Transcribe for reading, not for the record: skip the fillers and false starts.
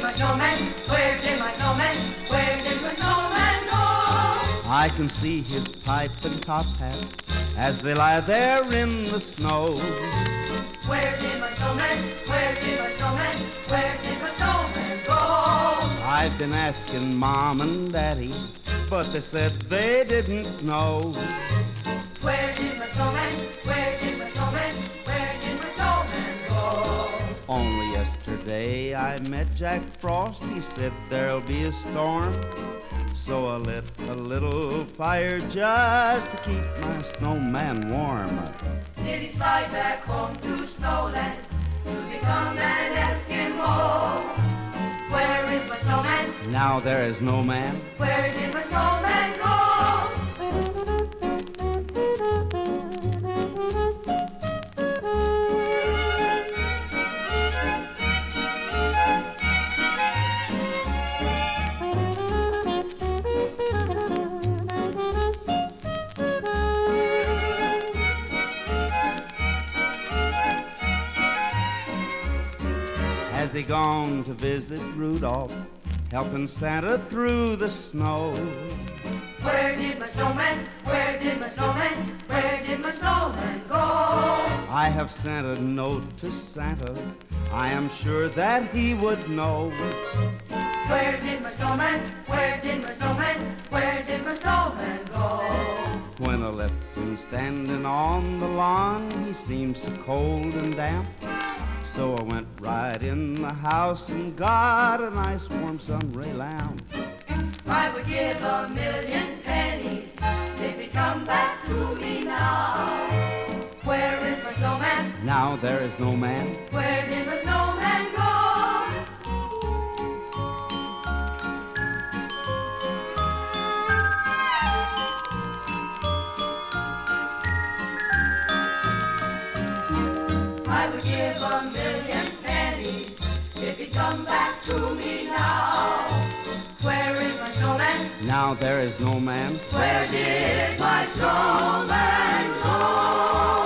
my snowman? Where did my snowman? Where did my snowman go? I can see his pipe and top hat as they lie there in the snow. Where did my snowman? Where did my snowman? Where did my snowman go? I've been asking Mom and Daddy, but they said they didn't know. Where did my snowman? Where did my snowman? Where did my snowman go? Only yesterday I met Jack Frost. He said there'll be a storm, so I lit a little fire just to keep my snowman warm. Did he slide back home to Snowland to become an Eskimo? Where is my snowman? Now there is no man. Where did my snowman go? Has he gone to visit Rudolph, helping Santa through the snow? Where did my snowman? Where did my snowman? Where did my snowman go? I have sent a note to Santa. I am sure that he would know. Where did my snowman? Where did my snowman? Where did my snowman go? When I left him standing on the lawn, he seemed so cold and damp. So I went right in the house and got a nice warm sunray lamp. I would give 1,000,000 pennies if he'd come back to me now. Where is my snowman? Now there is no man. Where did my snowman go? I would give 1,000,000 pennies if he'd come back to me now. Where is my snowman? Now there is no man. Where did my snowman go?